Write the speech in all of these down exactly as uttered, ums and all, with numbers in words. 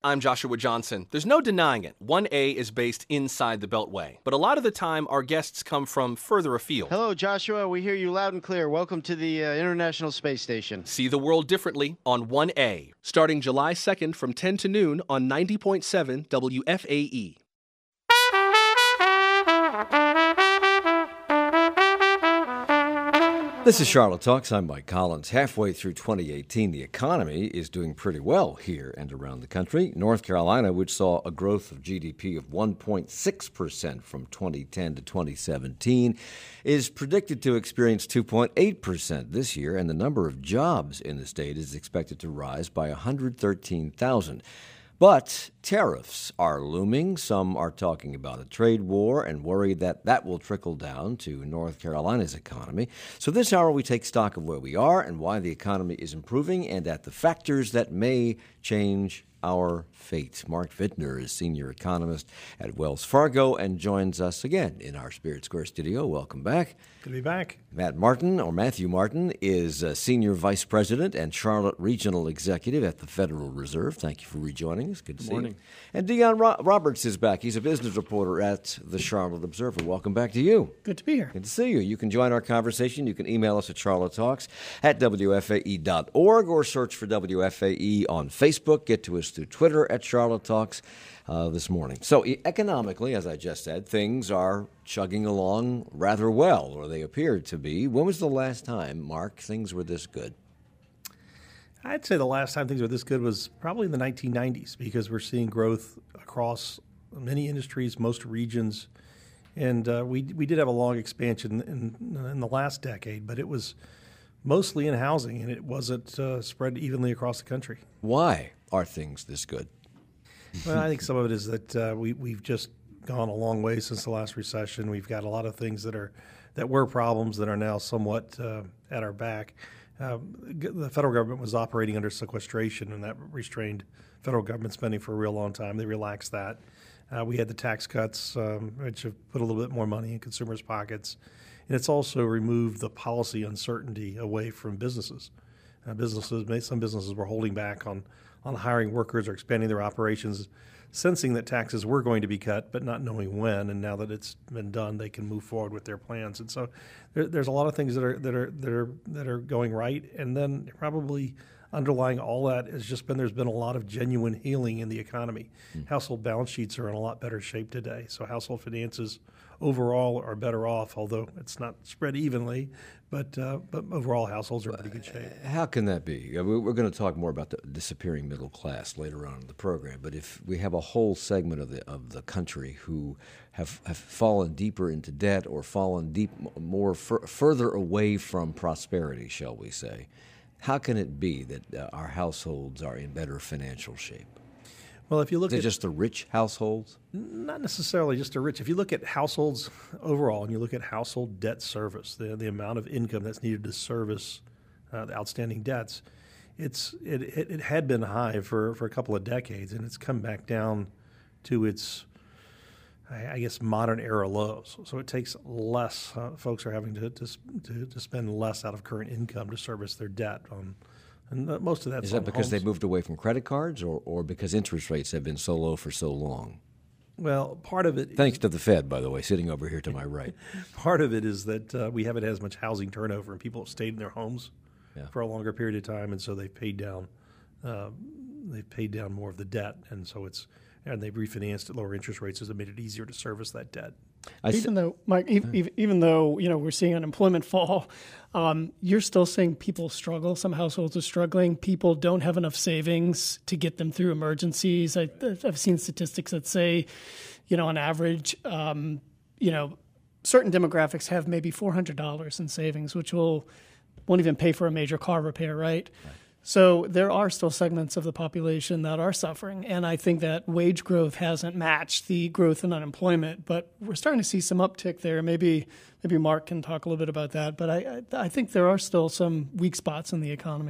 I'm Joshua Johnson. There's no denying it. one A is based inside the Beltway. But a lot of the time, our guests come from further afield. Hello, Joshua. We hear you loud and clear. Welcome to the uh, International Space Station. See the world differently on one A, starting July second from ten to noon on ninety point seven W F A E. This is Charlotte Talks. I'm Mike Collins. Halfway through twenty eighteen, the economy is doing pretty well here and around the country. North Carolina, which saw a growth of G D P of one point six percent from twenty ten to twenty seventeen, is predicted to experience two point eight percent this year, and the number of jobs in the state is expected to rise by one hundred thirteen thousand. But tariffs are looming. Some are talking about a trade war and worry that that will trickle down to North Carolina's economy. So this hour we take stock of where we are and why the economy is improving and at the factors that may change our fate. Mark Vittner is senior economist at Wells Fargo and joins us again in our Spirit Square studio. Welcome back. Good to be back. Matt Martin, or Matthew Martin, is a senior vice president and Charlotte regional executive at the Federal Reserve. Thank you for rejoining us. Good to Good see morning. you. And Dion Ro- Roberts is back. He's a business reporter at the Charlotte Observer. Welcome back to you. Good to be here. Good to see you. You can join our conversation. You can email us at charlotte talks at W F A E dot org or search for W F A E on Facebook. Get to us through Twitter at Charlotte Talks uh, this morning. So e- economically, as I just said, things are chugging along rather well, or they appear to be. When was the last time, Mark, things were this good? I'd say the last time things were this good was probably in the nineteen nineties because we're seeing growth across many industries, most regions. And uh, we we did have a long expansion in, in the last decade, but it was mostly in housing, and it wasn't uh, spread evenly across the country. Why are things this good? Well, I think some of it is that uh, we, we've just gone a long way since the last recession. We've got a lot of things that are that were problems that are now somewhat uh, at our back. Uh, the federal government was operating under sequestration, and that restrained federal government spending for a real long time. They relaxed that. Uh, we had the tax cuts, um, which have put a little bit more money in consumers' pockets. And it's also removed the policy uncertainty away from businesses. Uh, businesses, some businesses were holding back on, on hiring workers or expanding their operations, sensing that taxes were going to be cut, but not knowing when. And now that it's been done, they can move forward with their plans. And so there, there's a lot of things that are that are that are that are going right. And then probably underlying all that has just been there's been a lot of genuine healing in the economy. Mm. Household balance sheets are in a lot better shape today. So household finances overall are better off, although it's not spread evenly, but uh, but overall households are in pretty good shape. How can that be? We're going to talk more about the disappearing middle class later on in the program, but if we have a whole segment of the of the country who have, have fallen deeper into debt or fallen deep more f- further away from prosperity, shall we say, how can it be that uh, our households are in better financial shape? Well, if you look Is it at just the rich households? Not necessarily just the rich. If you look at households overall and you look at household debt service, the the amount of income that's needed to service uh, the outstanding debts, it's it, it it had been high for, for a couple of decades, and it's come back down to its, I, I guess, modern era lows. So it takes less. Uh, folks are having to, to to to spend less out of current income to service their debt on. And most of that's Is that because homes. they moved away from credit cards or, or because interest rates have been so low for so long? Well, part of it... Thanks to the Fed, by the way, sitting over here to my right. Part of it is that uh, we haven't had as much housing turnover, and people have stayed in their homes yeah. for a longer period of time, and so they've paid down uh, they've paid down more of the debt, and so it's and they've refinanced at lower interest rates as it made it easier to service that debt. I even s- though, Mike, even, even though you know we're seeing unemployment fall, um, you're still seeing people struggle. Some households are struggling. People don't have enough savings to get them through emergencies. I, I've seen statistics that say, you know, on average, um, you know, certain demographics have maybe four hundred dollars in savings, which will won't even pay for a major car repair, right? right. So there are still segments of the population that are suffering, and I think that wage growth hasn't matched the growth in unemployment, but we're starting to see some uptick there. Maybe maybe Mark can talk a little bit about that, but I I think there are still some weak spots in the economy.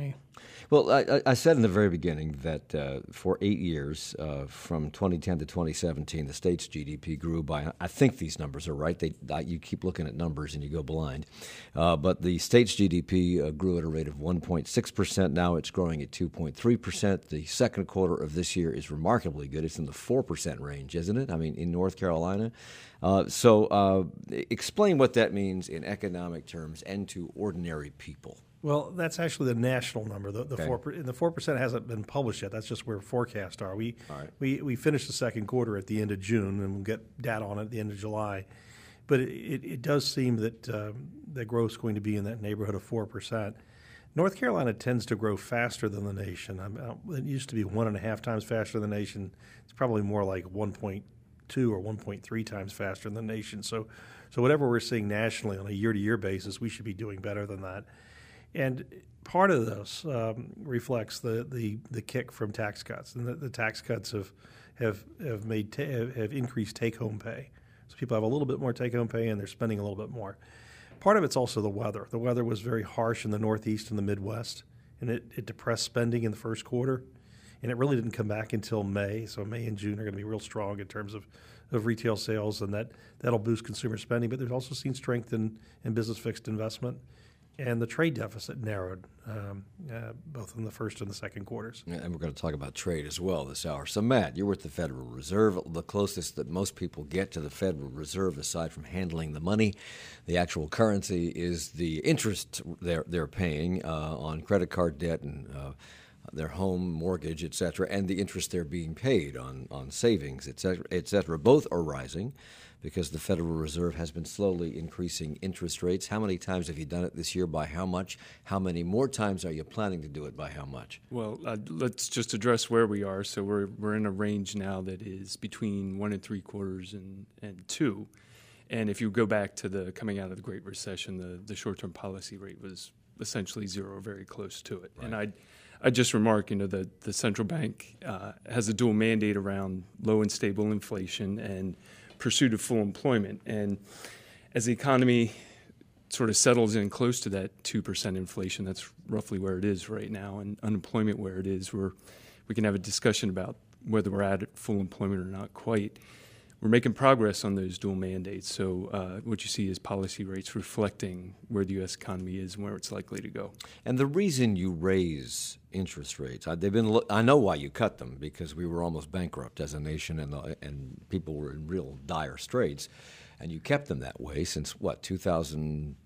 Well, I, I said in the very beginning that uh, for eight years, uh, from twenty ten to twenty seventeen, the state's G D P grew by, I think these numbers are right. They, I, you keep looking at numbers and you go blind. Uh, but the state's G D P uh, grew at a rate of one point six percent. Now it's growing at two point three percent. The second quarter of this year is remarkably good. It's in the four percent range, isn't it? I mean, in North Carolina. Uh, so uh, explain what that means in economic terms and to ordinary people. Well, that's actually the national number. The, the Okay. four and the four percent hasn't been published yet. That's just where forecasts are. We All right. we we finished the second quarter at the end of June, and we'll get data on it at the end of July. But it, it, it does seem that um, the growth is going to be in that neighborhood of four percent. North Carolina tends to grow faster than the nation. I'm, it used to be one and a half times faster than the nation. It's probably more like one point two or one point three times faster than the nation. So, so whatever we're seeing nationally on a year-to-year basis, we should be doing better than that. And part of this um, reflects the, the, the kick from tax cuts, and the, the tax cuts have have have made ta- have increased take-home pay. So people have a little bit more take-home pay, and they're spending a little bit more. Part of it's also the weather. The weather was very harsh in the Northeast and the Midwest, and it, it depressed spending in the first quarter, and it really didn't come back until May. So May and June are going to be real strong in terms of, of retail sales, and that, that'll boost consumer spending. But there's also seen strength in, in business fixed investment. And the trade deficit narrowed um, uh, both in the first and the second quarters. And we're going to talk about trade as well this hour. So, Matt, you're with the Federal Reserve, the closest that most people get to the Federal Reserve, aside from handling the money. The actual currency is the interest they're, they're paying uh, on credit card debt and uh, their home mortgage, et cetera, and the interest they're being paid on, on savings, et cetera, et cetera. Both are rising because the Federal Reserve has been slowly increasing interest rates. How many times have you done it this year? By how much? How many more times are you planning to do it? By how much? Well, uh, let's just address where we are. So we're we're in a range now that is between one and three quarters and, and two. And if you go back to the coming out of the Great Recession, the, the short-term policy rate was essentially zero, very close to it. Right. And I'd I just remark, you know, the, the central bank uh, has a dual mandate around low and stable inflation and pursuit of full employment. And as the economy sort of settles in close to that two percent inflation, that's roughly where it is right now, and unemployment where it is, we're, we can have a discussion about whether we're at full employment or not quite. We're making progress on those dual mandates. So uh, what you see is policy rates reflecting where the U S economy is and where it's likely to go. And the reason you raise interest rates, they've been. I know why you cut them, because we were almost bankrupt as a nation, and the, and people were in real dire straits, and you kept them that way since what, two thousand?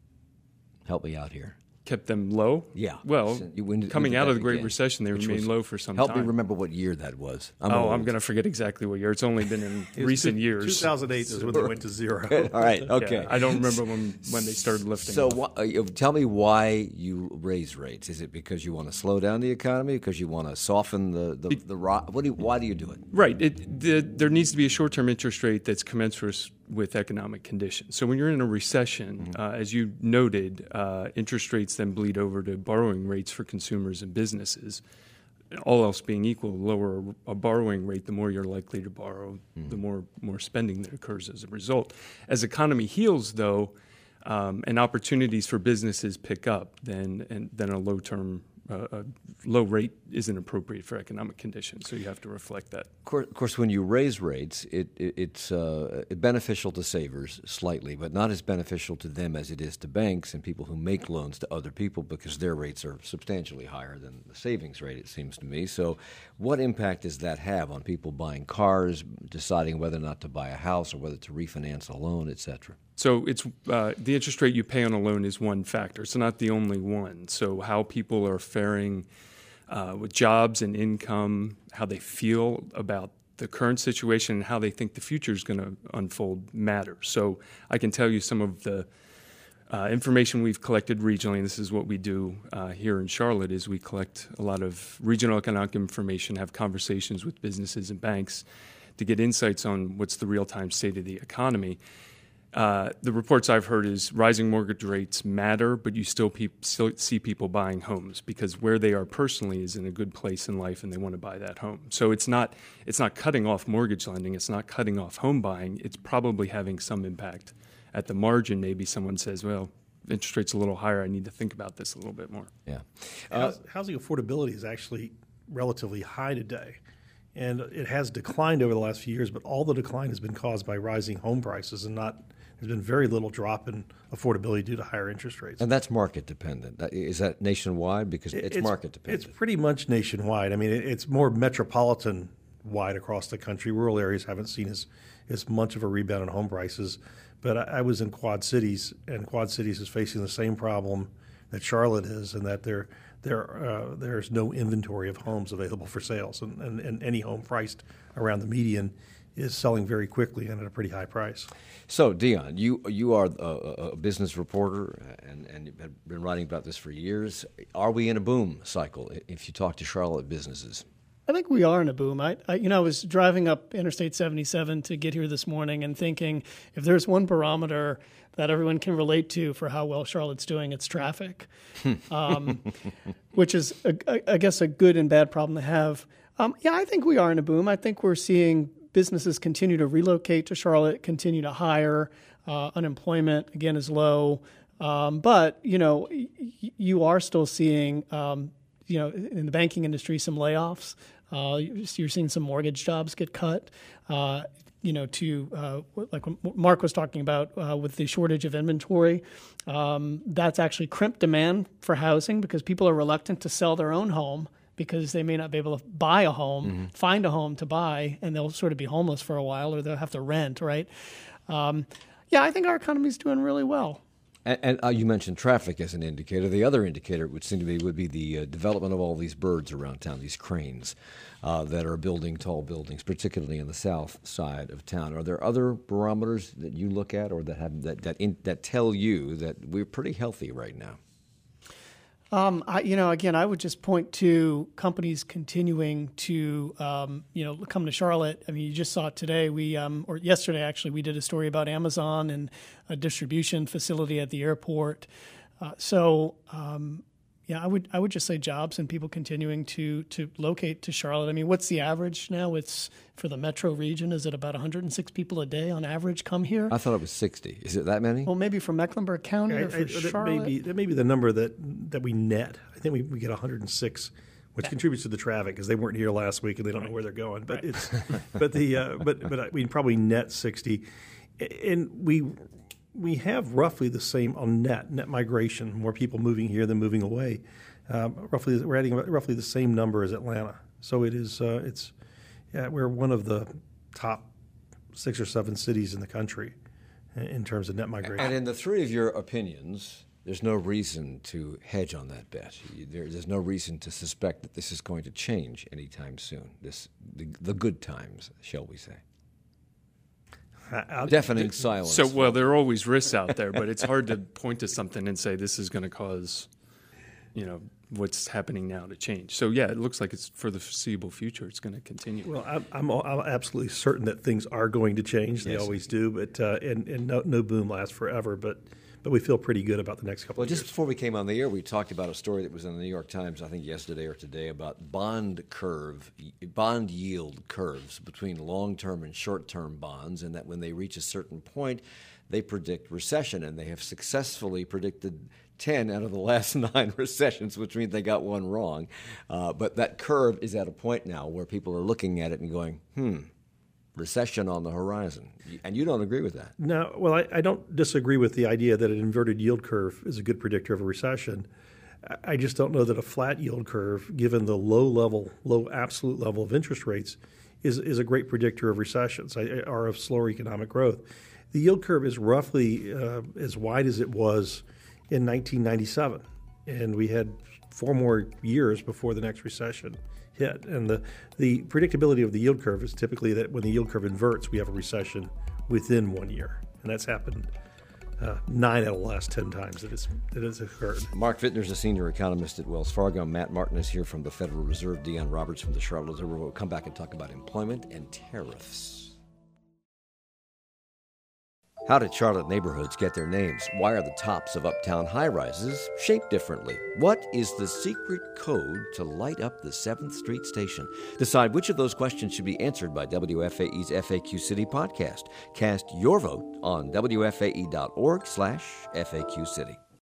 Help me out here. Kept them low? Yeah. Well, So you- when did- coming when did out that of the Great begin? Recession, they Which remained was- low for some Help time. me remember what year that was. I'm oh, old. I'm going to forget exactly what year. It's only been in It was recent two- years. two thousand eight is when they went to zero. All right. Okay. Yeah, I don't remember when, when they started lifting. So off. wh- uh, tell me why you raise rates. Is it because you want to slow down the economy? Because you want to soften the the, the ro- what do you, why do you do it? Right. It, the, there needs to be a short-term interest rate that's commensurate with economic conditions. So when you're in a recession, Mm-hmm. uh, as you noted, uh, interest rates then bleed over to borrowing rates for consumers and businesses. All else being equal, the lower a borrowing rate, the more you're likely to borrow, Mm-hmm. the more more spending that occurs as a result. As economy heals, though, um, and opportunities for businesses pick up, then and then a low term uh, a low rate isn't appropriate for economic conditions. So you have to reflect that. Of course, of course when you raise rates, it, it, it's uh, beneficial to savers slightly, but not as beneficial to them as it is to banks and people who make loans to other people, because their rates are substantially higher than the savings rate, it seems to me. So what impact does that have on people buying cars, deciding whether or not to buy a house or whether to refinance a loan, et cetera? So it's uh, the interest rate you pay on a loan is one factor. It's not the only one. So how people are faring uh, with jobs and income, how they feel about the current situation, and how they think the future is going to unfold matters. So I can tell you some of the uh, information we've collected regionally, and this is what we do uh, here in Charlotte, is we collect a lot of regional economic information, have conversations with businesses and banks to get insights on what's the real-time state of the economy. Uh, the reports I've heard is rising mortgage rates matter, but you still, pe- still see people buying homes because where they are personally is in a good place in life and they want to buy that home. So it's not it's not cutting off mortgage lending. It's not cutting off home buying. It's probably having some impact at the margin. Maybe someone says, well, interest rates a little higher, I need to think about this a little bit more. Yeah. Uh, Housing affordability is actually relatively high today, and it has declined over the last few years, but all the decline has been caused by rising home prices and not there's been very little drop in affordability due to higher interest rates. And that's market dependent. Is that nationwide? Because it's, it's market dependent. It's pretty much nationwide. I mean, it, it's more metropolitan wide across the country. Rural areas haven't seen as, as much of a rebound in home prices. But I, I was in Quad Cities, and Quad Cities is facing the same problem that Charlotte is, and that there there uh, there's no inventory of homes available for sales, and, and, and any home priced around the median is selling very quickly and at a pretty high price. So, Dion, you you are a, a business reporter and, and you've been writing about this for years. Are we in a boom cycle if you talk to Charlotte businesses? I think we are in a boom. I, I, you know, I was driving up Interstate seventy-seven to get here this morning and thinking, if there's one barometer that everyone can relate to for how well Charlotte's doing, it's traffic, um, which is, a, a, I guess, a good and bad problem to have. Um, yeah, I think we are in a boom. I think we're seeing businesses continue to relocate to Charlotte, continue to hire. Uh, unemployment, again, is low. Um, but, you know, y- you are still seeing, um, you know, in the banking industry, some layoffs. Uh, you're seeing some mortgage jobs get cut. Uh, you know, to uh, like what Mark was talking about uh, with the shortage of inventory, um, that's actually crimped demand for housing because people are reluctant to sell their own home because they may not be able to buy a home, mm-hmm. find a home to buy, and they'll sort of be homeless for a while or they'll have to rent, right? Um, yeah, I think our economy is doing really well. And, and uh, you mentioned traffic as an indicator. The other indicator, it would seem to me, would be the uh, development of all these birds around town, these cranes uh, that are building tall buildings, particularly in the south side of town. Are there other barometers that you look at or that have that that, in, that tell you that we're pretty healthy right now? Um, I, you know, again, I would just point to companies continuing to, um, you know, come to Charlotte. I mean, you just saw it today. We, um, or yesterday, actually, we did a story about Amazon and a distribution facility at the airport. Uh, so, um, yeah, I would, I would just say jobs and people continuing to to locate to Charlotte. I mean, what's the average now? It's for the metro region. Is it about one hundred six people a day on average come here? I thought it was sixty. Is it that many? Well, maybe for Mecklenburg County I, or for I, Charlotte. That may, be, that may be the number that that we net. I think we, we get one hundred six, which contributes to the traffic because they weren't here last week and they don't know where they're going. But right. it's but the uh, but but we probably net sixty, and we. We have roughly the same on net net migration. More people moving here than moving away. Um, roughly, we're adding roughly the same number as Atlanta. So it is. Uh, it's. Yeah, we're one of the top six or seven cities in the country in terms of net migration. And in the three of your opinions, there's no reason to hedge on that bet. There, there's no reason to suspect that this is going to change anytime soon. This the, the good times, shall we say? I'll, Deafening silence. So, well, there are always risks out there, but it's hard to point to something and say this is going to cause, you know, what's happening now to change. So, yeah, it looks like it's for the foreseeable future. It's going to continue. Well, I'm, I'm, I'm absolutely certain that things are going to change. They yes. always do, but uh, and, and no, no boom lasts forever. But but we feel pretty good about the next couple well, of years. years. Just before we came on the air, we talked about a story that was in the New York Times, I think yesterday or today, about bond curve, bond yield curves between long-term and short-term bonds, and that when they reach a certain point, they predict recession, and they have successfully predicted ten out of the last nine recessions, which means they got one wrong. Uh, but that curve is at a point now where people are looking at it and going, hmm, recession on the horizon. And you don't agree with that? No, well, I, I don't disagree with the idea that an inverted yield curve is a good predictor of a recession. I just don't know that a flat yield curve, given the low level, low absolute level of interest rates, is, is a great predictor of recessions or of slower economic growth. The yield curve is roughly uh, as wide as it was in nineteen ninety-seven, and we had four more years before the next recession hit. And the, the predictability of the yield curve is typically that when the yield curve inverts, we have a recession within one year. And that's happened uh, nine out of the last ten times that it's, that it's occurred. Mark Vittner is a senior economist at Wells Fargo. Matt Martin is here from the Federal Reserve. Dion Roberts from the Charlotte Observer. We'll come back and talk about employment and tariffs. How did Charlotte neighborhoods get their names? Why are the tops of uptown high-rises shaped differently? What is the secret code to light up the seventh Street station? Decide which of those questions should be answered by W F A E's F A Q City podcast. Cast your vote on W F A E dot org slash F A Q City.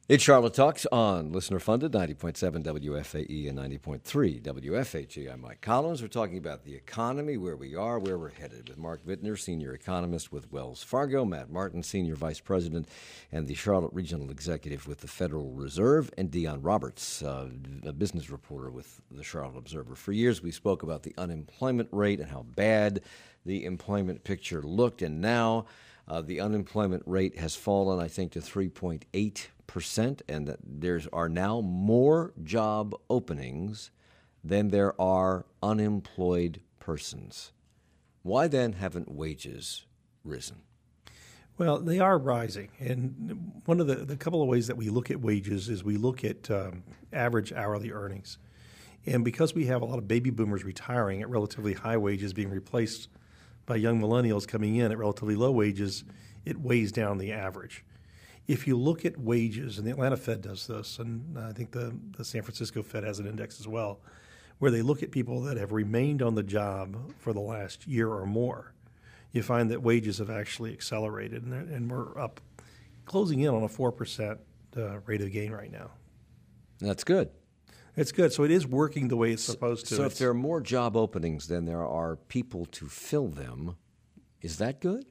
It's Charlotte Talks on listener-funded ninety point seven W F A E and ninety point three W F H E. I'm Mike Collins. We're talking about the economy, where we are, where we're headed, with Mark Wittner, senior economist with Wells Fargo, Matt Martin, senior vice president and the Charlotte regional executive with the Federal Reserve, and Dion Roberts, uh, a business reporter with the Charlotte Observer. For years, we spoke about the unemployment rate and how bad the employment picture looked, and now uh, the unemployment rate has fallen, I think, to three point eight percent, and that there are now more job openings than there are unemployed persons. Why then haven't wages risen? Well, they are rising, and one of the, the couple of ways that we look at wages is we look at um, average hourly earnings. And because we have a lot of baby boomers retiring at relatively high wages being replaced by young millennials coming in at relatively low wages, it weighs down the average. If you look at wages, and the Atlanta Fed does this, and I think the, the San Francisco Fed has an index as well, where they look at people that have remained on the job for the last year or more, you find that wages have actually accelerated, and, and we're up, closing in on a four percent uh, rate of gain right now. That's good. It's good. So it is working the way it's supposed to. So it's, if there are more job openings than there are people to fill them, is that good?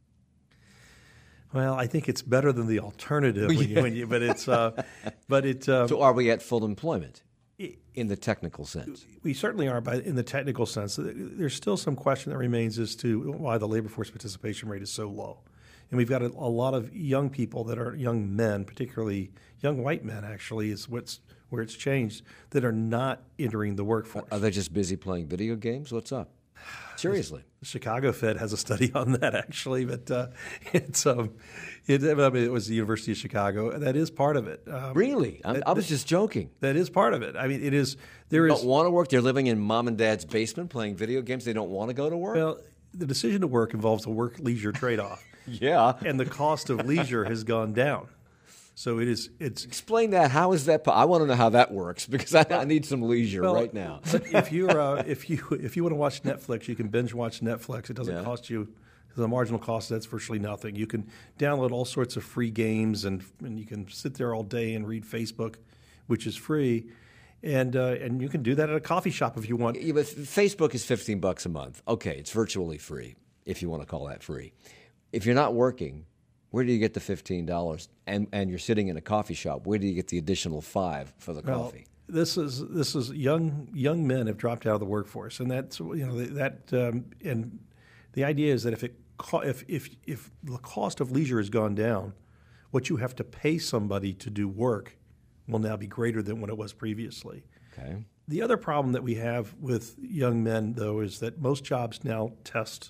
Well, I think it's better than the alternative, when you, when you, but it's, uh, but it. Um, so are we at full employment in the technical sense? We certainly are, but in the technical sense, there's still some question that remains as to why the labor force participation rate is so low, and we've got a, a lot of young people that are young men, particularly young white men. Actually, is what's where it's changed, that are not entering the workforce. Are they just busy playing video games? What's up? Seriously. The Chicago Fed has a study on that, actually, but uh, it's um, it, I mean, it was the University of Chicago. That is part of it. Um, really? I'm, that, I was just joking. That is part of it. I mean, it is. There they is. Don't want to work. They're living in mom and dad's basement playing video games. They don't want to go to work. Well, the decision to work involves a work-leisure trade-off. Yeah. And the cost of leisure has gone down. So it is. It's explain that. How is that? I want to know how that works because I, I need some leisure well, right now. But if you're uh, if you if you want to watch Netflix, you can binge watch Netflix. It doesn't yeah. cost you the marginal cost. That's virtually nothing. You can download all sorts of free games, and and you can sit there all day and read Facebook, which is free, and uh, and you can do that at a coffee shop if you want. Yeah, but Facebook is fifteen bucks a month. Okay, it's virtually free if you want to call that free. If you're not working, where do you get the fifteen dollars? And and you're sitting in a coffee shop. Where do you get the additional five for the well, coffee? This is this is young young men have dropped out of the workforce, and that's you know that um, and the idea is that if it if if if the cost of leisure has gone down, what you have to pay somebody to do work will now be greater than what it was previously. Okay. The other problem that we have with young men, though, is that most jobs now test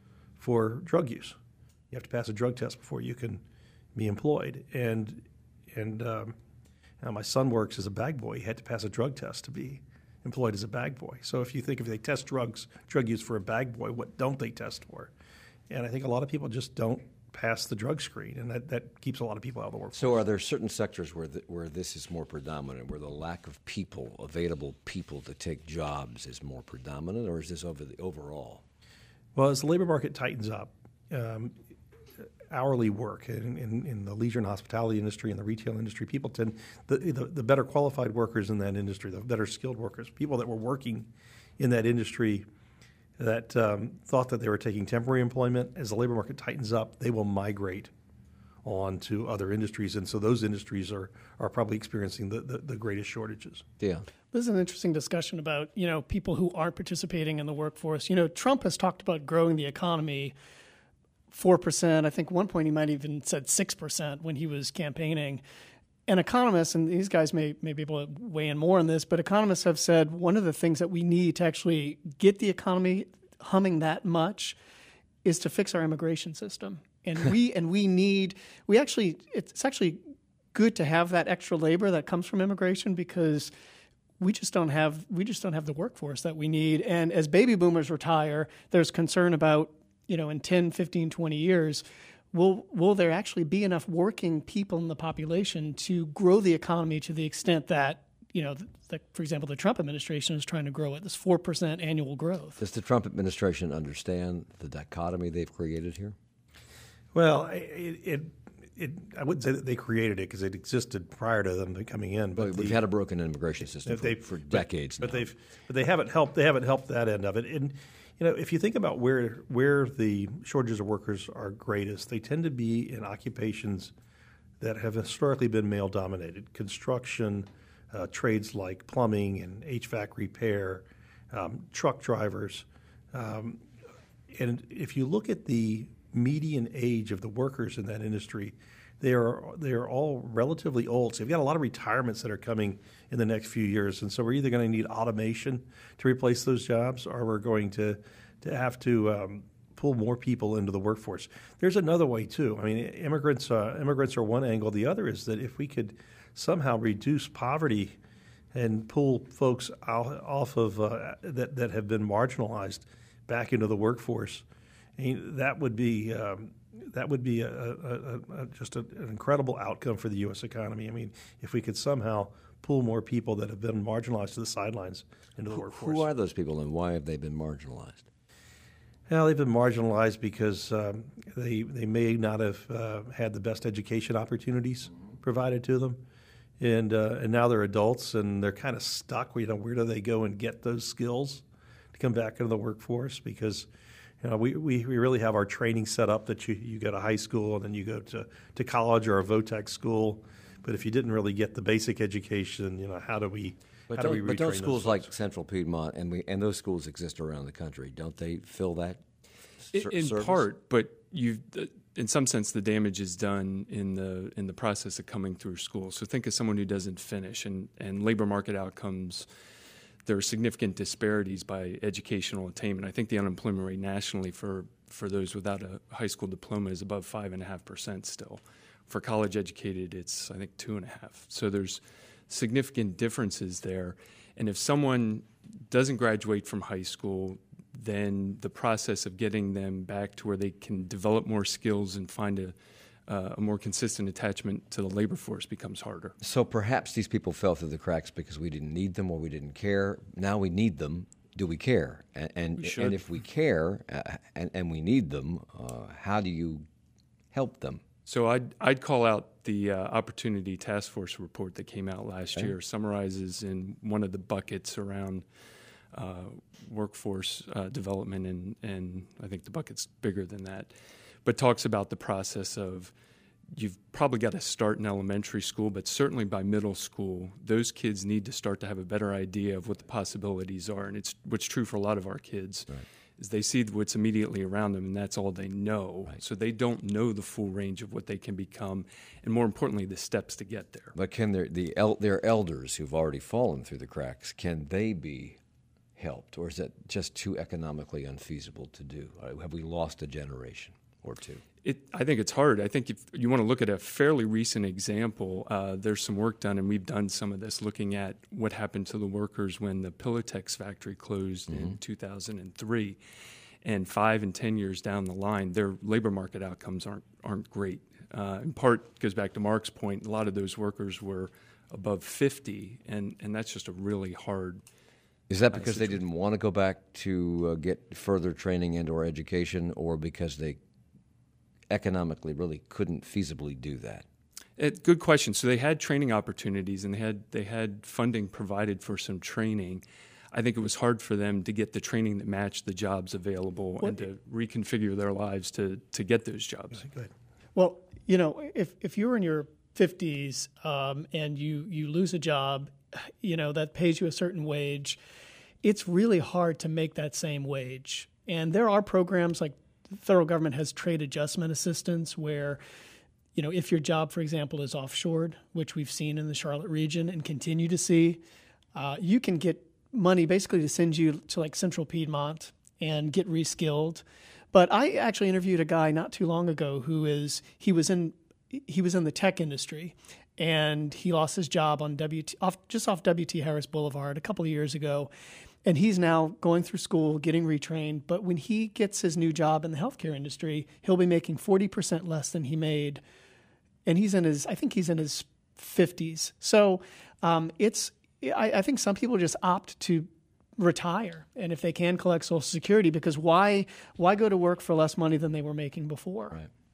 for drug use. You have to pass a drug test before you can be employed. And and um, now my son works as a bag boy. He had to pass a drug test to be employed as a bag boy. So if you think if they test drugs, drug use for a bag boy, what don't they test for? And I think a lot of people just don't pass the drug screen, and that, that keeps a lot of people out of the workforce. So are there certain sectors where the, where this is more predominant, where the lack of people, available people to take jobs is more predominant, or is this over the overall? Well, as the labor market tightens up, um, hourly work in, in, in the leisure and hospitality industry and the retail industry, people tend, the, the, the better qualified workers in that industry, the better skilled workers, people that were working in that industry that um, thought that they were taking temporary employment, as the labor market tightens up, they will migrate on to other industries. And so those industries are, are probably experiencing the, the, the greatest shortages. Yeah. This is an interesting discussion about, you know, people who aren't participating in the workforce. You know, Trump has talked about growing the economy four percent. I think one point he might even said six percent when he was campaigning. And economists, and these guys may, may be able to weigh in more on this, but economists have said one of the things that we need to actually get the economy humming that much is to fix our immigration system. And we and we need we actually it's actually good to have that extra labor that comes from immigration, because we just don't have we just don't have the workforce that we need. And as baby boomers retire, there's concern about, you know, in ten, fifteen, twenty years, will will there actually be enough working people in the population to grow the economy to the extent that, you know, the, for example, the Trump administration is trying to grow at this four percent annual growth? Does the Trump administration understand the dichotomy they've created here? Well, it, it it, I wouldn't say that they created it because it existed prior to them coming in. But But we've the, had a broken immigration system for, they, for but- decades but now. they've but they haven't helped. They haven't helped that end of it. And you know, if you think about where where the shortages of workers are greatest, they tend to be in occupations that have historically been male dominated: construction, uh, trades like plumbing and H V A C repair, um, truck drivers. Um, and if you look at the median age of the workers in that industry, they are they are all relatively old. So you've got a lot of retirements that are coming in the next few years, and so we're either going to need automation to replace those jobs, or we're going to to have to um, pull more people into the workforce. There's another way too. I mean, immigrants uh, immigrants are one angle. The other is that if we could somehow reduce poverty and pull folks out, off of uh, that that have been marginalized back into the workforce, I mean, that would be um, that would be a, a, a, just a, an incredible outcome for the U S economy. I mean, if we could somehow pull more people that have been marginalized to the sidelines into the Who, workforce. who are those people, and why have they been marginalized? Well, they've been marginalized because um, they they may not have uh, had the best education opportunities provided to them, and uh, and now they're adults and they're kind of stuck. You know, where do they go and get those skills to come back into the workforce? Because you know, we, we, we really have our training set up that you, you go to high school and then you go to, to college or a VOTEC school. But if you didn't really get the basic education, you know, how do we But how do don't, we but don't retrain schools those like folks? Central Piedmont and we and those schools exist around the country? Don't they fill that In, ser- in service? part, but you, in some sense, the damage is done in the in the process of coming through school. So think of someone who doesn't finish, and and labor market outcomes. There are significant disparities by educational attainment. I think the unemployment rate nationally for, for those without a high school diploma is above five and a half percent still. For college educated, it's I think two and a half. So there's significant differences there. And if someone doesn't graduate from high school, then the process of getting them back to where they can develop more skills and find a, uh, a more consistent attachment to the labor force becomes harder. So perhaps these people fell through the cracks because we didn't need them or we didn't care. Now we need them. Do we care? And and, We should. and if we care uh, and, and we need them, uh, how do you help them? So I'd, I'd call out the uh, Opportunity Task Force report that came out last Okay. year, summarizes in one of the buckets around uh, workforce uh, development, and, and I think the bucket's bigger than that, but talks about the process of you've probably got to start in elementary school, but certainly by middle school, those kids need to start to have a better idea of what the possibilities are. And it's what's true for a lot of our kids. Right. Is they see what's immediately around them, and that's all they know. Right. So they don't know the full range of what they can become, and more importantly, the steps to get there. But can their the el- their elders who've already fallen through the cracks, can they be helped, or is that just too economically unfeasible to do? Uh, Have we lost a generation or two? It, I think it's hard. I think if you want to look at a fairly recent example, uh, there's some work done, and we've done some of this, looking at what happened to the workers when the Pilotex factory closed mm-hmm. in two thousand three. And five and ten years down the line, their labor market outcomes aren't aren't great. Uh, in part, goes back to Mark's point, a lot of those workers were above fifty, and, and that's just a really hard. Is that because they didn't want to go back to uh, get further training and or education, or because they economically really couldn't feasibly do that? It, good question. So they had training opportunities, and they had they had funding provided for some training. I think it was hard for them to get the training that matched the jobs available What? and to reconfigure their lives to to get those jobs. Good. Well, you know, if if you're in your fifties um, and you you lose a job, you know, that pays you a certain wage, it's really hard to make that same wage. And there are programs like the federal government has trade adjustment assistance where, you know, if your job, for example, is offshored, which we've seen in the Charlotte region and continue to see, uh, you can get money basically to send you to like Central Piedmont and get reskilled. But I actually interviewed a guy not too long ago who is he was in he was in the tech industry, and he lost his job on W T off just off W T Harris Boulevard a couple of years ago, and he's now going through school, getting retrained. But when he gets his new job in the healthcare industry, he'll be making forty percent less than he made, and he's in his I think he's in his fifties. So um, it's I, I think some people just opt to retire, and if they can collect Social Security, because why why go to work for less money than they were making before? Right.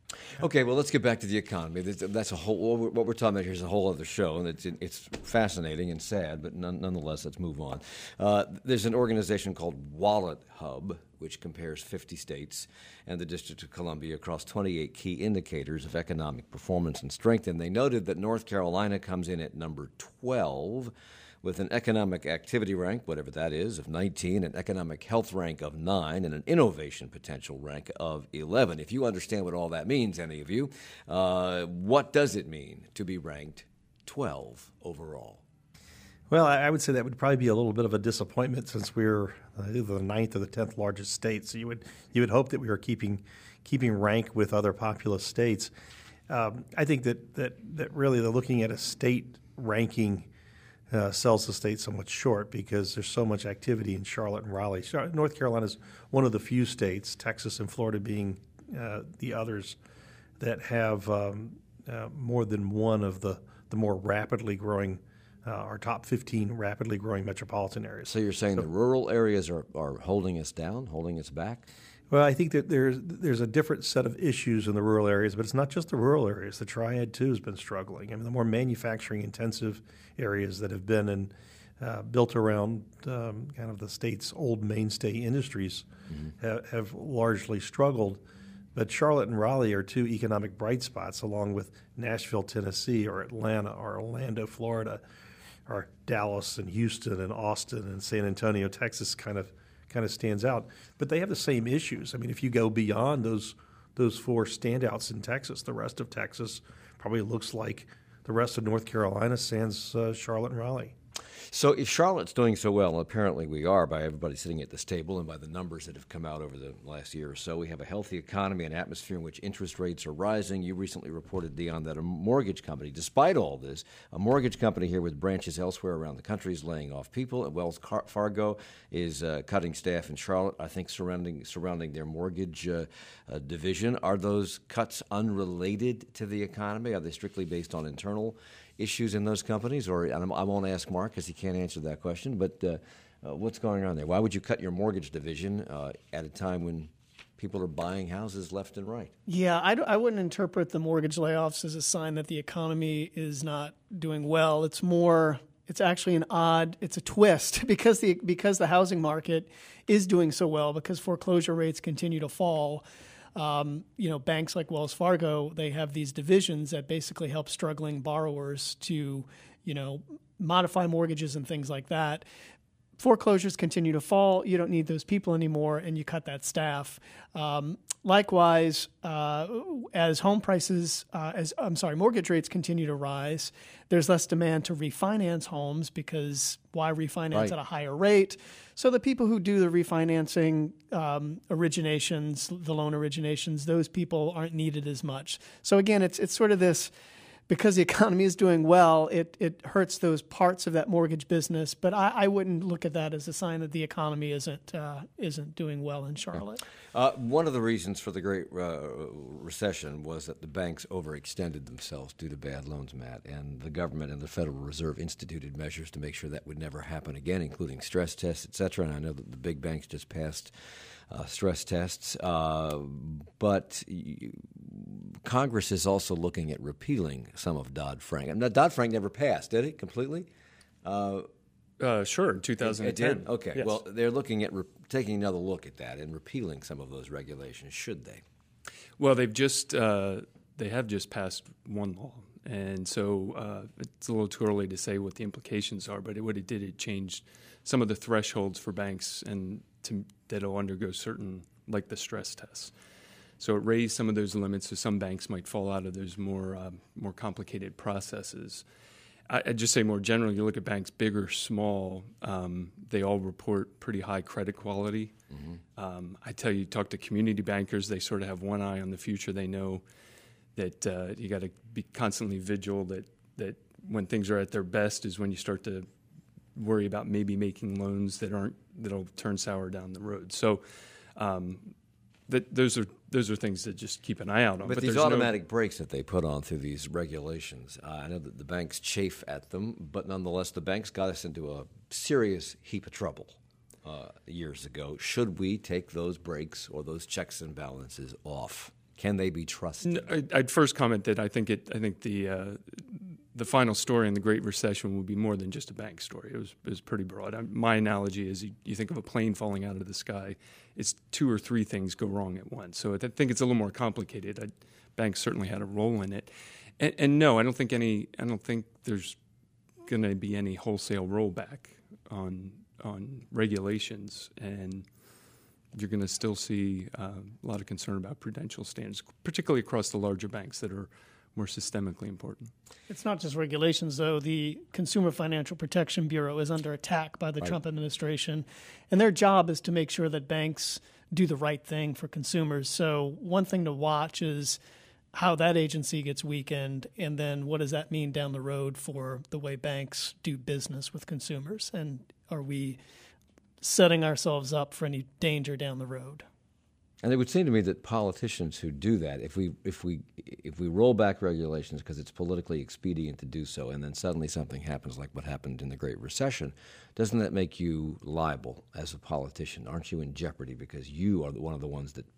Okay, well, let's get back to the economy. That's a whole. What we're talking about here is a whole other show, and it's it's fascinating and sad, but none, nonetheless, let's move on. Uh, there's an organization called Wallet Hub, which compares fifty states and the District of Columbia across twenty-eight key indicators of economic performance and strength, and they noted that North Carolina comes in at number twelve. With an economic activity rank, whatever that is, of nineteen, an economic health rank of nine, and an innovation potential rank of eleven. If you understand what all that means, any of you, uh, what does it mean to be ranked twelve overall? Well, I would say that would probably be a little bit of a disappointment since we're either the ninth or the tenth largest state. So you would you would hope that we were keeping keeping rank with other populous states. Um, I think that, that that really they're looking at a state ranking. Uh, sells the state somewhat short because there's so much activity in Charlotte and Raleigh. Char- North Carolina is one of the few states, Texas and Florida being uh, the others, that have um, uh, more than one of the, the more rapidly growing, uh, our top fifteen rapidly growing metropolitan areas. So you're saying so, the rural areas are, are holding us down, holding us back? Well, I think that there's there's a different set of issues in the rural areas, but it's not just the rural areas. The Triad, too, has been struggling. I mean, the more manufacturing-intensive areas that have been in, uh, built around um, kind of the state's old mainstay industries mm-hmm. ha- have largely struggled. But Charlotte and Raleigh are two economic bright spots, along with Nashville, Tennessee, or Atlanta, or Orlando, Florida, or Dallas and Houston and Austin and San Antonio, Texas, kind of kind of stands out. But they have the same issues. I mean, if you go beyond those those four standouts in Texas, the rest of Texas probably looks like the rest of North Carolina, sans uh, Charlotte and Raleigh. So if Charlotte's doing so well, apparently we are by everybody sitting at this table and by the numbers that have come out over the last year or so, we have a healthy economy, an atmosphere in which interest rates are rising. You recently reported, Dion, that a mortgage company, despite all this, a mortgage company here with branches elsewhere around the country is laying off people. And Wells Fargo is uh, cutting staff in Charlotte, I think surrounding surrounding their mortgage uh, uh, division. Are those cuts unrelated to the economy? Are they strictly based on internal issues in those companies? Or and I won't ask Mark because he can't answer that question, but uh, uh, what's going on there? Why would you cut your mortgage division uh, at a time when people are buying houses left and right? Yeah, I, I wouldn't interpret the mortgage layoffs as a sign that the economy is not doing well. It's more, it's actually an odd, it's a twist because the because the housing market is doing so well, because foreclosure rates continue to fall. Um, you know, banks like Wells Fargo, they have these divisions that basically help struggling borrowers to, you know, modify mortgages and things like that. Foreclosures continue to fall. You don't need those people anymore, and you cut that staff. Um, likewise, uh, as home prices, uh, as I'm sorry, mortgage rates continue to rise, there's less demand to refinance homes because why refinance right. at a higher rate? So the people who do the refinancing um, originations, the loan originations, those people aren't needed as much. So again, it's it's sort of this. Because the economy is doing well, it, it hurts those parts of that mortgage business. But I, I wouldn't look at that as a sign that the economy isn't uh, isn't doing well in Charlotte. Uh, one of the reasons for the Great uh, Recession was that the banks overextended themselves due to bad loans, Matt, and the government and the Federal Reserve instituted measures to make sure that would never happen again, including stress tests, et cetera. And I know that the big banks just passed uh, stress tests, uh, but you, Congress is also looking at repealing some of Dodd-Frank. I mean, Dodd-Frank never passed, did it, completely? Uh, uh, sure, in two thousand ten. It did? Okay. Yes. Well, they're looking at re- taking another look at that and repealing some of those regulations, should they? Well, they've just uh, they have just passed one law, and so uh, it's a little too early to say what the implications are. But it, what it did, it changed some of the thresholds for banks and to, that'll undergo certain, like the stress tests. So it raised some of those limits, so some banks might fall out of those more uh, more complicated processes. I, I'd just say more generally, you look at banks, big or small, um, they all report pretty high credit quality. Mm-hmm. Um, I tell you, talk to community bankers, they sort of have one eye on the future. They know that uh, you got to be constantly vigilant that, that when things are at their best is when you start to worry about maybe making loans that aren't that'll turn sour down the road. So um, that those are those are things that just keep an eye out on. But, but these there's automatic no, brakes that they put on through these regulations, uh, I know that the banks chafe at them, but nonetheless, the banks got us into a serious heap of trouble uh, years ago. Should we take those brakes or those checks and balances off? Can they be trusted? No, I- I'd first comment that I think it. I think the uh, the final story in the Great Recession would be more than just a bank story. It was it was pretty broad. I, my analogy is you, you think of a plane falling out of the sky. It's two or three things go wrong at once. So I think it's a little more complicated. I, banks certainly had a role in it, and, and no, I don't think any. I don't think there's going to be any wholesale rollback on on regulations, and you're going to still see uh, a lot of concern about prudential standards, particularly across the larger banks that are more systemically important. It's not just regulations, though. The Consumer Financial Protection Bureau is under attack by the Right. Trump administration, and their job is to make sure that banks do the right thing for consumers. So one thing to watch is how that agency gets weakened, and then what does that mean down the road for the way banks do business with consumers, and are we setting ourselves up for any danger down the road? And it would seem to me that politicians who do that, if we if we if we roll back regulations because it's politically expedient to do so, and then suddenly something happens like what happened in the Great Recession, doesn't that make you liable as a politician? Aren't you in jeopardy because you are one of the ones that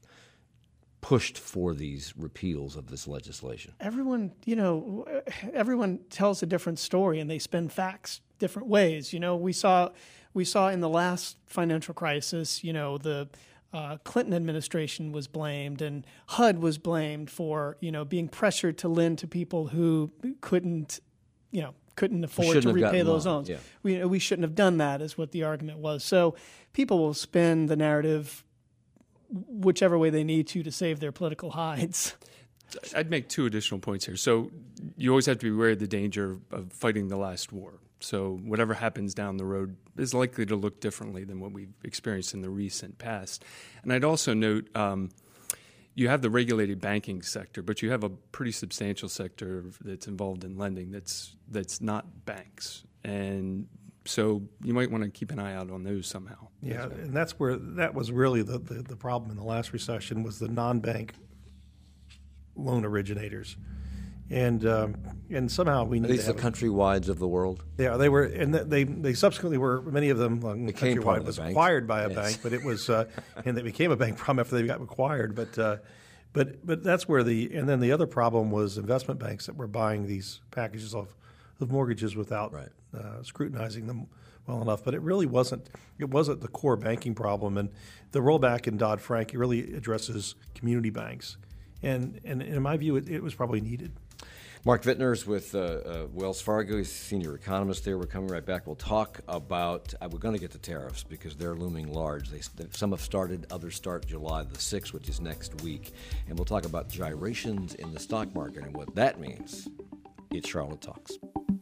pushed for these repeals of this legislation? Everyone, you know, everyone tells a different story, and they spin facts different ways. You know, we saw we saw in the last financial crisis, you know, the uh, Clinton administration was blamed, and H U D was blamed for, you know, being pressured to lend to people who couldn't, you know, couldn't afford shouldn't to have repay gotten those loan, loans. yeah. We we shouldn't have done that, is what the argument was. So people will spin the narrative whichever way they need to to save their political hides. I'd make two additional points here. So you always have to be aware of the danger of fighting the last war. So whatever happens down the road is likely to look differently than what we've experienced in the recent past. And I'd also note um, you have the regulated banking sector, but you have a pretty substantial sector that's involved in lending that's that's not banks. And so you might want to keep an eye out on those somehow. Yeah, and that's where that was really the, the, the problem in the last recession was the non-bank loan originators, and um, and somehow we Are need these to the have, countrywides of the world? yeah, they were, and they they subsequently were, many of them um, Became part of Countrywide the was bank. acquired by a Yes. bank, but it was uh, and they became a bank problem after they got acquired. But uh, but but that's where the and then the other problem was investment banks that were buying these packages of, of mortgages without Right. uh, scrutinizing them well enough. But it really wasn't it wasn't the core banking problem. And the rollback in Dodd-Frank really addresses community banks, and and in my view, it, it was probably needed. Mark Wittner's with uh, uh, Wells Fargo. He's a senior economist there. We're coming right back. We'll talk about, uh, we're going to get to tariffs because they're looming large. They, some have started, others start July the sixth, which is next week. And we'll talk about gyrations in the stock market and what that means. It's Charlotte Talks.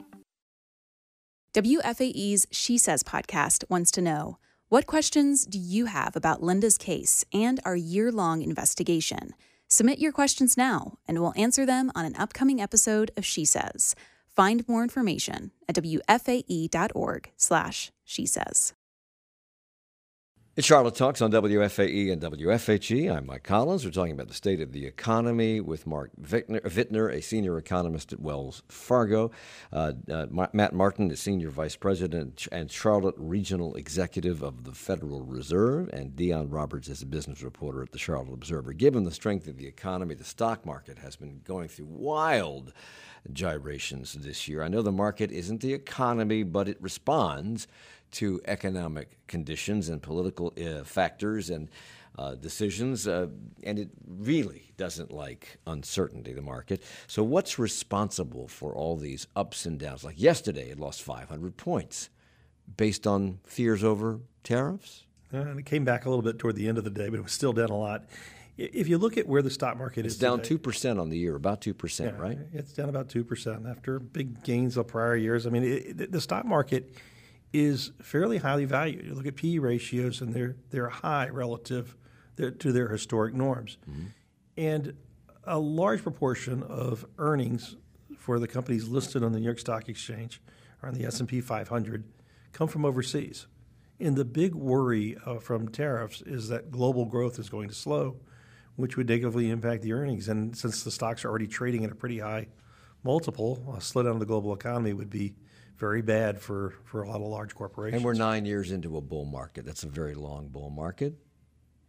W F A E's She Says podcast wants to know, what questions do you have about Linda's case and our year-long investigation? Submit your questions now, and we'll answer them on an upcoming episode of She Says. Find more information at W F A E dot org slash she says. It's Charlotte Talks on W F A E and W F H E. I'm Mike Collins. We're talking about the state of the economy with Mark Wittner, Wittner a senior economist at Wells Fargo. Uh, uh, Ma- Matt Martin is senior vice president and Charlotte regional executive of the Federal Reserve, and Dion Roberts is a business reporter at the Charlotte Observer. Given the strength of the economy, the stock market has been going through wild gyrations this year. I know the market isn't the economy, but it responds to economic conditions and political uh, factors and uh, decisions, uh, and it really doesn't like uncertainty, the market. So what's responsible for all these ups and downs? Like yesterday, it lost five hundred points based on fears over tariffs? Uh, and it came back a little bit toward the end of the day, but it was still down a lot. I- If you look at where the stock market It's is down today, two percent on the year, about two percent, yeah, right? It's down about two percent after big gains of prior years. I mean, it, it, the stock market is fairly highly valued. You look at P E ratios, and they're they're high relative to their historic norms. Mm-hmm. And a large proportion of earnings for the companies listed on the New York Stock Exchange or on the S and P five hundred come from overseas. And the big worry uh, from tariffs is that global growth is going to slow, which would negatively impact the earnings. And since the stocks are already trading at a pretty high multiple, a slowdown of the global economy would be very bad for, for a lot of large corporations. And we're nine years into a bull market. That's a very long bull market.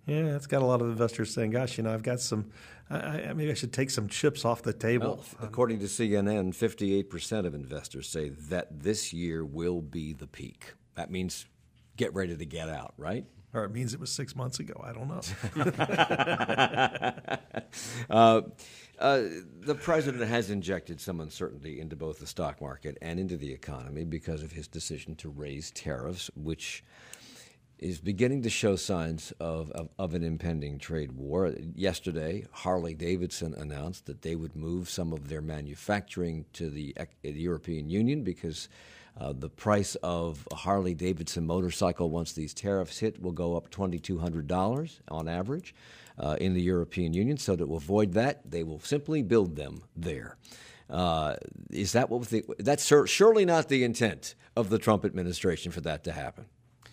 Yeah, it's got a lot of investors saying, "Gosh, you know, I've got some. I, I, maybe I should take some chips off the table." Well, according to C N N, fifty-eight percent of investors say that this year will be the peak. That means get ready to get out, right? Or it means it was six months ago. I don't know. uh, uh, the president has injected some uncertainty into both the stock market and into the economy because of his decision to raise tariffs, which is beginning to show signs of, of, of an impending trade war. Yesterday, Harley-Davidson announced that they would move some of their manufacturing to the, the European Union because uh, the price of a Harley-Davidson motorcycle, once these tariffs hit, will go up two thousand two hundred dollars on average uh, in the European Union. So to avoid that, they will simply build them there. Uh, is that what we think? That's sur- surely not the intent of the Trump administration for that to happen.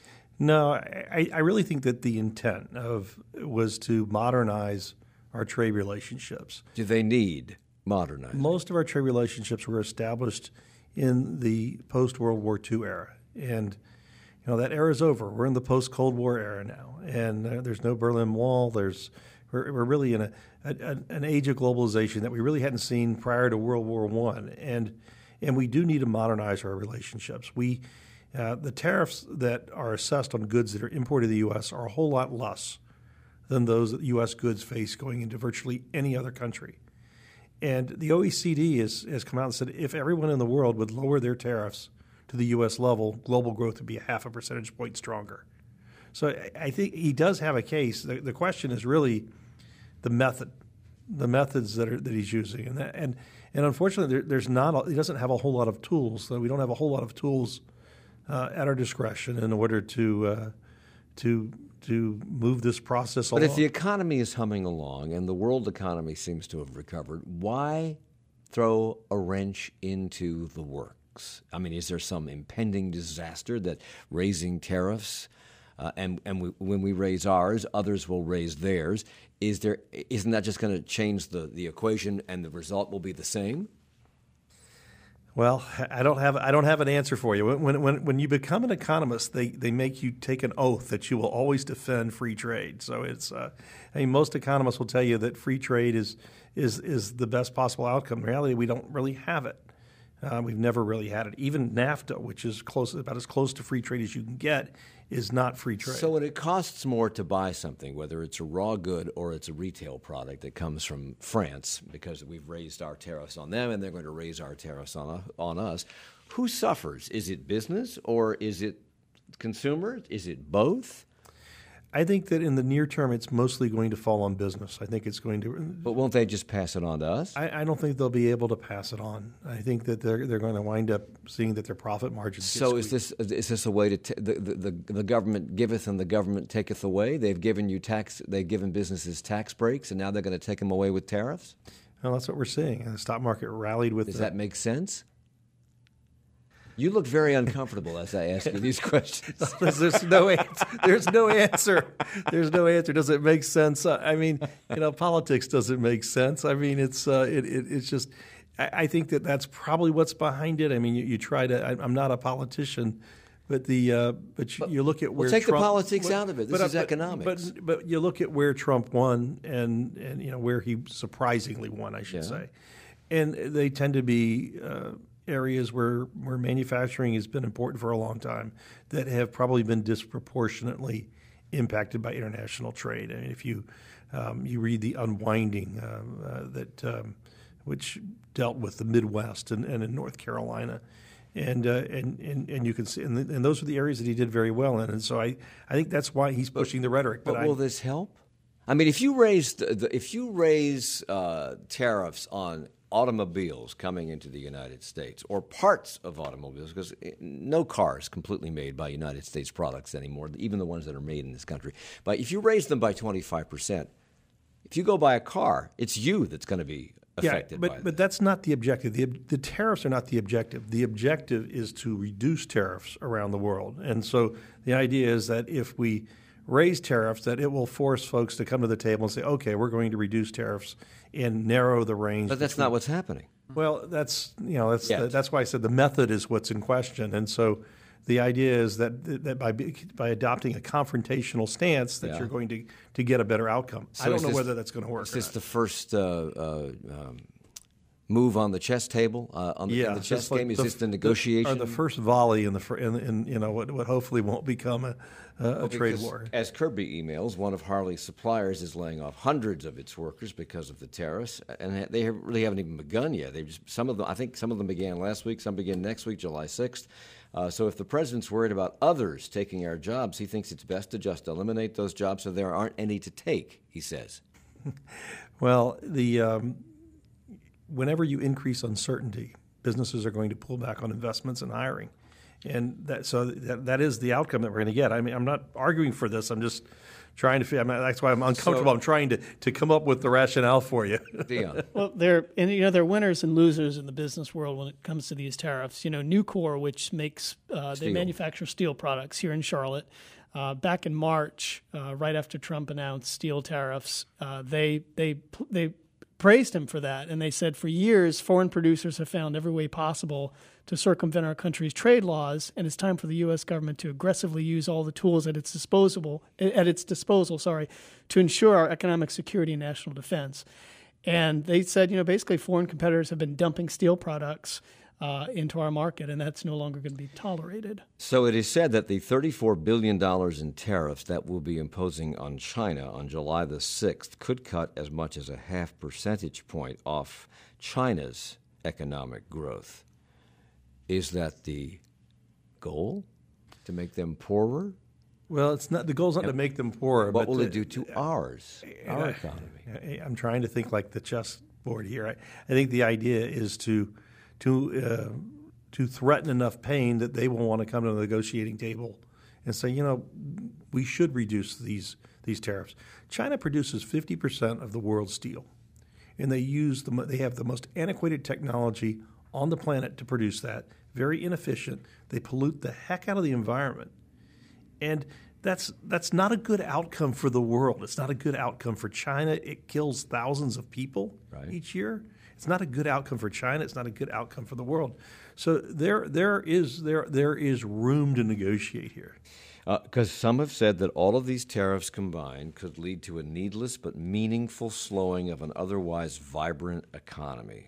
No, I, I really think that the intent of was to modernize our trade relationships. Do they need modernizing? Most of our trade relationships were established in the post-World War Two era. And, you know, that era is over. We're in the post-Cold War era now. And uh, there's no Berlin Wall. There's We're, we're really in a, a, an age of globalization that we really hadn't seen prior to World War One. And, and we do need to modernize our relationships. We Uh, the tariffs that are assessed on goods that are imported to the U S are a whole lot less than those that U S goods face going into virtually any other country. And the O E C D has, has come out and said if everyone in the world would lower their tariffs to the U S level, global growth would be a half a percentage point stronger. So I, I think he does have a case. The, the question is really the method, the methods that are that he's using. And that, and, and unfortunately, there, there's not a, he doesn't have a whole lot of tools. So we don't have a whole lot of tools Uh, at our discretion in order to uh, to to move this process but along. But if the economy is humming along and the world economy seems to have recovered, why throw a wrench into the works? I mean, is there some impending disaster that raising tariffs uh, and and we, when we raise ours, others will raise theirs? Is there isn't that just going to change the, the equation and the result will be the same? Well, I don't have I don't have an answer for you. When when when you become an economist, they, they make you take an oath that you will always defend free trade. So it's uh, I mean most economists will tell you that free trade is is is the best possible outcome. In reality, we don't really have it. Uh, we've never really had it. Even NAFTA, which is close about as close to free trade as you can get, is not free trade. So when it costs more to buy something, whether it's a raw good or it's a retail product that comes from France, because we've raised our tariffs on them and they're going to raise our tariffs on, on us, who suffers? Is it business or is it consumers? Is it both? I think that in the near term, it's mostly going to fall on business. I think it's going to. But won't they just pass it on to us? I, I don't think they'll be able to pass it on. I think that they're they're going to wind up seeing that their profit margins. So get is this is this a way to t- the, the the government giveth and the government taketh away? They've given you tax. They've given businesses tax breaks, and now they're going to take them away with tariffs. Well, that's what we're seeing. And the stock market rallied with. Does the, that make sense? You look very uncomfortable as I ask you these questions. There's no answer. There's no answer. There's no answer. Does it make sense? I mean, you know, politics doesn't make sense. I mean, it's uh, it, it it's just. I, I think that that's probably what's behind it. I mean, you, you try to. I, I'm not a politician, but the uh, but you, you look at where well, take Trump, the politics but, out of it. This but, is but, economics. But but you look at where Trump won, and and you know where he surprisingly won, I should yeah. say, and they tend to be. Uh, areas where, where manufacturing has been important for a long time that have probably been disproportionately impacted by international trade. I mean, if you um, you read the unwinding uh, uh, that um, which dealt with the Midwest and, and in North Carolina, and uh, and, and and you can see, and, the, and those are the areas that he did very well in. And so I, I think that's why he's pushing but, the rhetoric. But, but will I, this help? I mean, if you raise the, the, if you raise uh, tariffs on automobiles coming into the United States or parts of automobiles, because no car is completely made by United States products anymore, even the ones that are made in this country. But if you raise them by twenty-five percent, if you go buy a car, it's you that's going to be affected yeah, but, by it. But that's not the objective. The, the tariffs are not the objective. The objective is to reduce tariffs around the world. And so the idea is that if we raise tariffs, that it will force folks to come to the table and say, okay, we're going to reduce tariffs and narrow the range. But that's between, not what's happening. Well, that's you know that's Yet. the, that's why I said the method is what's in question, and so the idea is that that by by adopting a confrontational stance that Yeah. you're going to, to get a better outcome. So I don't is know this- whether that's going to work. Is or this not. the first uh, uh, um, move on the chess table uh, on the, in the just chess like game? Is the- this the negotiation? or the first volley in the fir- in, in you know what, what hopefully won't become a, a, a Well, trade because war. As Kirby emails, one of Harley's suppliers is laying off hundreds of its workers because of the tariffs, and they have- really haven't even begun yet. They just some of them, I think, some of them began last week, some begin next week, July sixth. Uh, so if the president's worried about others taking our jobs, he thinks it's best to just eliminate those jobs so there aren't any to take. He says. Well, the um, whenever you increase uncertainty, businesses are going to pull back on investments and hiring, and that so that, that is the outcome that we're going to get. I mean, I'm not arguing for this. I'm just trying to. I mean, that's why I'm uncomfortable. So- I'm trying to, to come up with the rationale for you. Dion. Well, there and you know there are winners and losers in the business world when it comes to these tariffs. You know, Nucor, which makes uh, they Steel. manufacture steel products here in Charlotte. Uh, back in March, uh, right after Trump announced steel tariffs, uh, they they they praised him for that, and they said for years foreign producers have found every way possible to circumvent our country's trade laws, and it's time for the U S government to aggressively use all the tools at its disposal at its disposal, sorry, to ensure our economic security and national defense. And they said, you know, basically foreign competitors have been dumping steel products uh, into our market, and that's no longer going to be tolerated. So it is said that the thirty-four billion dollars in tariffs that we'll be imposing on China on July the sixth could cut as much as a half percentage point off China's economic growth. Is that the goal? To make them poorer? Well, it's not the goal's not to make them poorer. What but will to, it do to ours, our economy? I- I'm trying to think like the chessboard here. I, I think the idea is to to uh, to threaten enough pain that they will want to come to the negotiating table and say, you know, we should reduce these these tariffs. China produces fifty percent of the world's steel, and they use the mo- they have the most antiquated technology on the planet to produce that. Very inefficient. They pollute the heck out of the environment. And that's that's not a good outcome for the world. It's not a good outcome for China. It kills thousands of people Right. each year. It's not a good outcome for China. It's not a good outcome for the world. So there there is there there is room to negotiate here. Because uh, some have said that all of these tariffs combined could lead to a needless but meaningful slowing of an otherwise vibrant economy.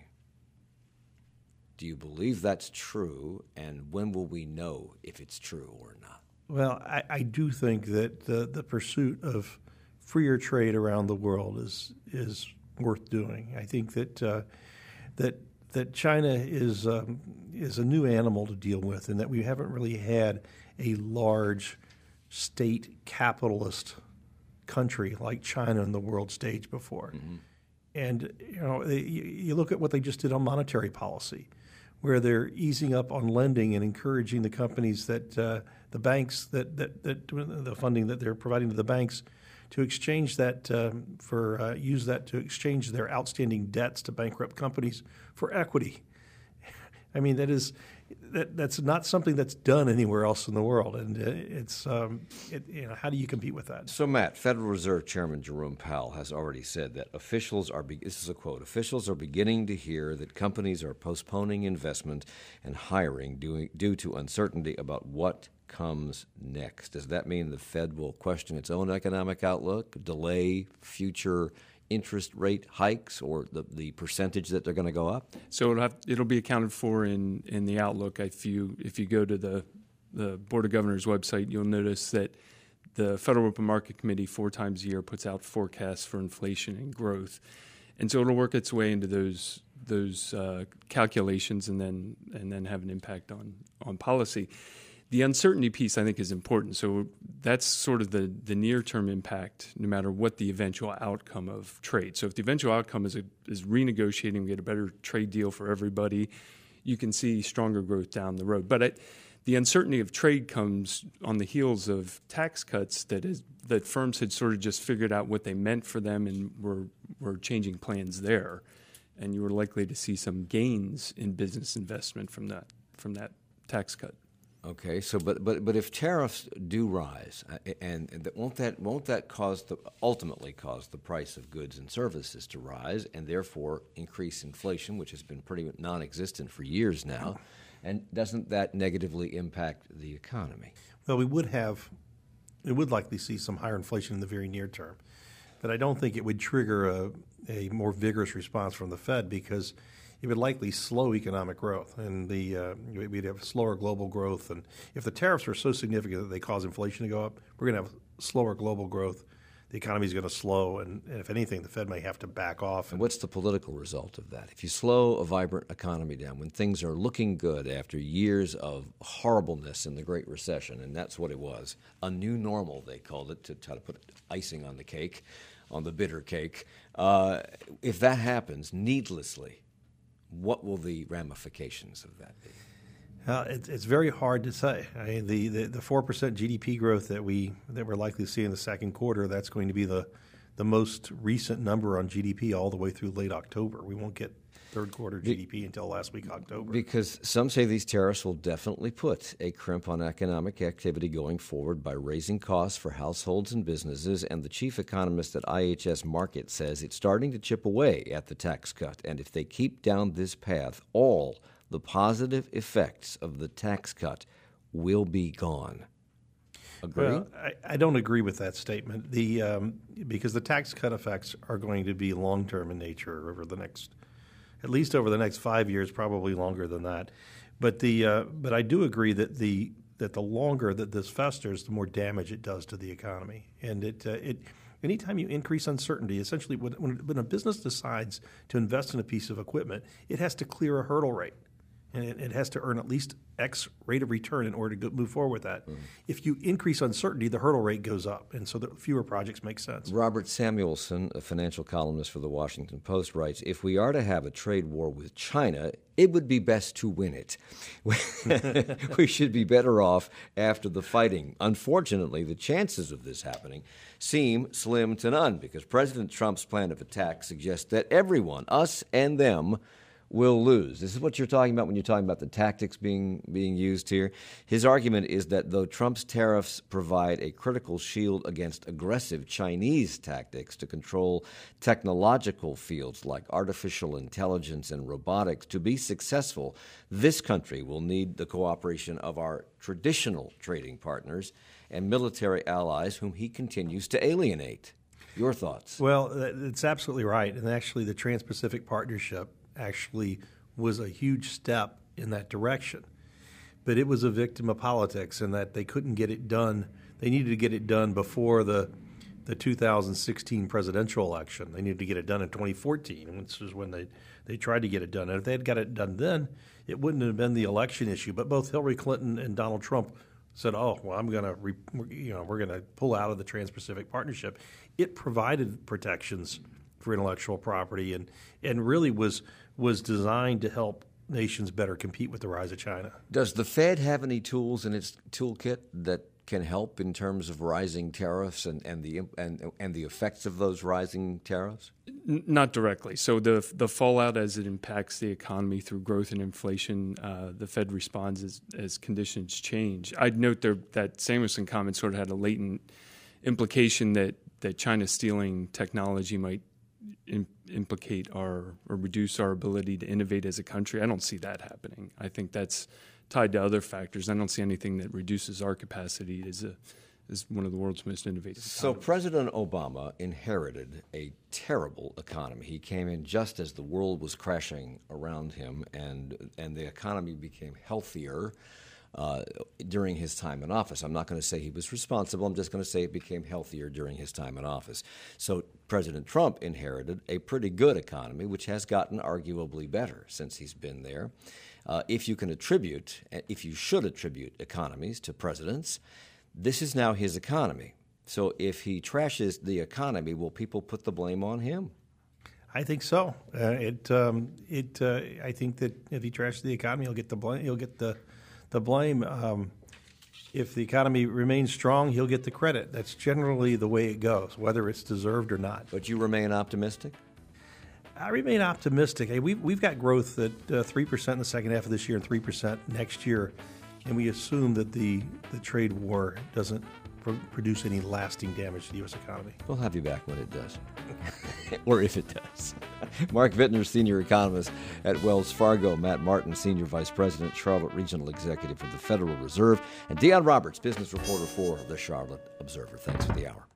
Do you believe that's true, and when will we know if it's true or not? Well, I, I do think that the, the pursuit of freer trade around the world is is worth doing. I think that uh, that that China is um, is a new animal to deal with, and that we haven't really had a large state capitalist country like China on the world stage before. Mm-hmm. And you know, you, you look at what they just did on monetary policy, where they're easing up on lending and encouraging the companies that uh, the banks that, that that the funding that they're providing to the banks to exchange that um, for uh, use that to exchange their outstanding debts to bankrupt companies for equity. I mean, that is that that's not something that's done anywhere else in the world, and uh, it's um, it, you know, how do you compete with that? So, Matt, Federal Reserve Chairman Jerome Powell has already said that officials are, be- this is a quote, officials are beginning to hear that companies are postponing investment and hiring due, due to uncertainty about what comes next. Does that mean the Fed will question its own economic outlook, delay future interest rate hikes, or the, the percentage that they're going to go up? So it'll have, it'll be accounted for in, in the outlook. If you if you go to the the Board of Governors website, you'll notice that the Federal Open Market Committee four times a year puts out forecasts for inflation and growth, and so it'll work its way into those those uh, calculations and then and then have an impact on on policy. The uncertainty piece, I think, is important. So that's sort of the, the near-term impact, no matter what the eventual outcome of trade. So if the eventual outcome is a, is renegotiating, we get a better trade deal for everybody, you can see stronger growth down the road. But it, the uncertainty of trade comes on the heels of tax cuts that is that firms had sort of just figured out what they meant for them and were were changing plans there, and you were likely to see some gains in business investment from that from that tax cut. Okay, so but but but if tariffs do rise, uh, and, and that, won't that won't that cause the ultimately cause the price of goods and services to rise, and therefore increase inflation, which has been pretty non-existent for years now, And doesn't that negatively impact the economy? Well, we would have, we would likely see some higher inflation in the very near term. But I don't think it would trigger a, a more vigorous response from the Fed because it would likely slow economic growth. And the uh, we'd have slower global growth. And if the tariffs are so significant that they cause inflation to go up, we're going to have slower global growth. The economy is going to slow, and, and if anything, the Fed may have to back off. And what's the political result of that? If you slow a vibrant economy down, when things are looking good after years of horribleness in the Great Recession, and that's what it was, a new normal, they called it, to try to put icing on the cake, on the bitter cake. Uh, if that happens needlessly, what will the ramifications of that be? Uh, it, it's very hard to say. I mean, the, the, the four percent G D P growth that, we, that we're likely to see in the second quarter, that's going to be the, the most recent number on G D P all the way through late October. We won't get third quarter G D P until last week, October. Because some say these tariffs will definitely put a crimp on economic activity going forward by raising costs for households and businesses, and the chief economist at I H S Markit says it's starting to chip away at the tax cut. And if they keep down this path, all the positive effects of the tax cut will be gone. Agree? Well, I, I don't agree with that statement. The um, because the tax cut effects are going to be long term in nature over the next, at least over the next five years, probably longer than that. But the uh, but I do agree that the that the longer that this festers, the more damage it does to the economy. And it uh, it anytime you increase uncertainty, essentially when, when a business decides to invest in a piece of equipment, it has to clear a hurdle rate. And it, it has to earn at least X rate of return in order to go, move forward with that. Mm. If you increase uncertainty, the hurdle rate goes up, and so the fewer projects make sense. Robert Samuelson, a financial columnist for the Washington Post, writes, if we are to have a trade war with China, it would be best to win it. We should be better off after the fighting. Unfortunately, the chances of this happening seem slim to none because President Trump's plan of attack suggests that everyone, us and them, will lose. This is what you're talking about when you're talking about the tactics being being used here. His argument is that though Trump's tariffs provide a critical shield against aggressive Chinese tactics to control technological fields like artificial intelligence and robotics, to be successful, this country will need the cooperation of our traditional trading partners and military allies whom he continues to alienate. Your thoughts? Well, it's absolutely right. And actually the Trans-Pacific Partnership actually was a huge step in that direction. But it was a victim of politics in that they couldn't get it done. They needed to get it done before the the two thousand sixteen presidential election. They needed to get it done in twenty fourteen, which is when they, they tried to get it done. And if they had got it done then, it wouldn't have been the election issue. But both Hillary Clinton and Donald Trump said, oh, well, I'm going to, re- you know, we're going to pull out of the Trans-Pacific Partnership. It provided protections for intellectual property and, and really was was designed to help nations better compete with the rise of China. Does the Fed have any tools in its toolkit that can help in terms of rising tariffs and, and the and and the effects of those rising tariffs? N- not directly. So the the fallout as it impacts the economy through growth and inflation, uh, the Fed responds as, as conditions change. I'd note there that Samuelson comment sort of had a latent implication that, that China stealing technology might in, implicate our or reduce our ability to innovate as a country. I don't see that happening. I think that's tied to other factors. I don't see anything that reduces our capacity as a as one of the world's most innovative So economies. President Obama inherited a terrible economy. He came in just as the world was crashing around him, and and the economy became healthier Uh, during his time in office. I'm not going to say he was responsible. I'm just going to say it became healthier during his time in office. So President Trump inherited a pretty good economy, which has gotten arguably better since he's been there. Uh, if you can attribute, if you should attribute economies to presidents, this is now his economy. So if he trashes the economy, will people put the blame on him? I think so. Uh, it um, it uh, I think that if he trashes the economy, he'll get the blame. He'll get the the blame. Um, if the economy remains strong, he'll get the credit. That's generally the way it goes, whether it's deserved or not. But you remain optimistic? I remain optimistic. Hey, we've, we've got growth at uh, three percent in the second half of this year and three percent next year, and we assume that the, the trade war doesn't pro- produce any lasting damage to the U S economy. We'll have you back when it does, or if it does. Mark Vittner, Senior Economist at Wells Fargo. Matt Martin, Senior Vice President, Charlotte Regional Executive for the Federal Reserve. And Deion Roberts, Business Reporter for the Charlotte Observer. Thanks for the hour.